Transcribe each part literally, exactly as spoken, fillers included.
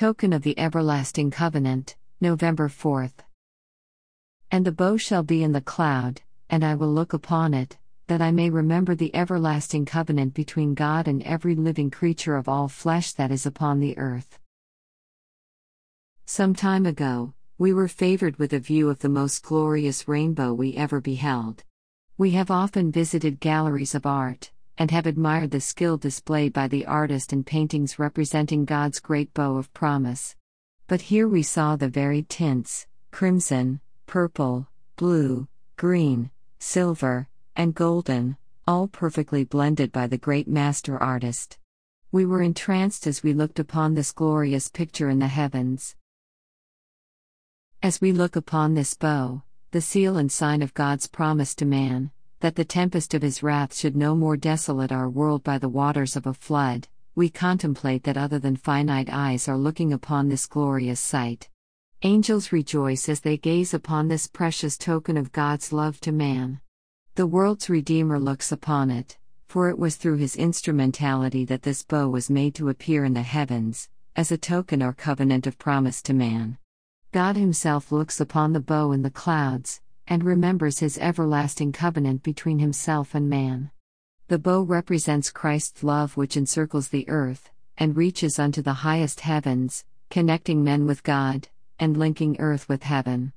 Token of the Everlasting Covenant, November fourth. And the bow shall be in the cloud, and I will look upon it, that I may remember the everlasting covenant between God and every living creature of all flesh that is upon the earth. Some time ago, we were favored with a view of the most glorious rainbow we ever beheld. We have often visited galleries of art, and have admired the skill displayed by the artist in paintings representing God's great bow of promise. But here we saw the varied tints, crimson, purple, blue, green, silver, and golden, all perfectly blended by the great master artist. We were entranced as we looked upon this glorious picture in the heavens. As we look upon this bow, the seal and sign of God's promise to man, that the tempest of his wrath should no more desolate our world by the waters of a flood, we contemplate that other than finite eyes are looking upon this glorious sight. Angels rejoice as they gaze upon this precious token of God's love to man. The world's Redeemer looks upon it, for it was through his instrumentality that this bow was made to appear in the heavens, as a token or covenant of promise to man. God himself looks upon the bow in the clouds, and remembers his everlasting covenant between himself and man. The bow represents Christ's love which encircles the earth, and reaches unto the highest heavens, connecting men with God, and linking earth with heaven.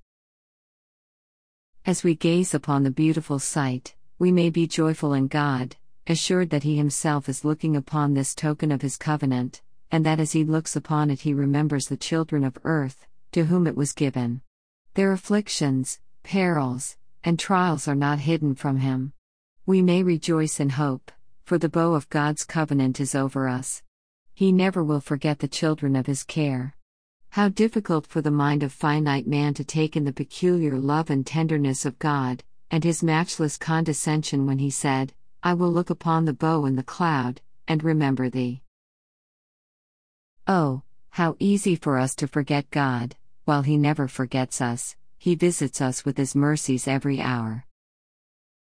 As we gaze upon the beautiful sight, we may be joyful in God, assured that he himself is looking upon this token of his covenant, and that as he looks upon it he remembers the children of earth, to whom it was given. Their afflictions, perils, and trials are not hidden from him. We may rejoice in hope, for the bow of God's covenant is over us. He never will forget the children of his care. How difficult for the mind of finite man to take in the peculiar love and tenderness of God, and his matchless condescension when he said, "I will look upon the bow in the cloud, and remember thee." Oh, how easy for us to forget God, while he never forgets us. He visits us with his mercies every hour.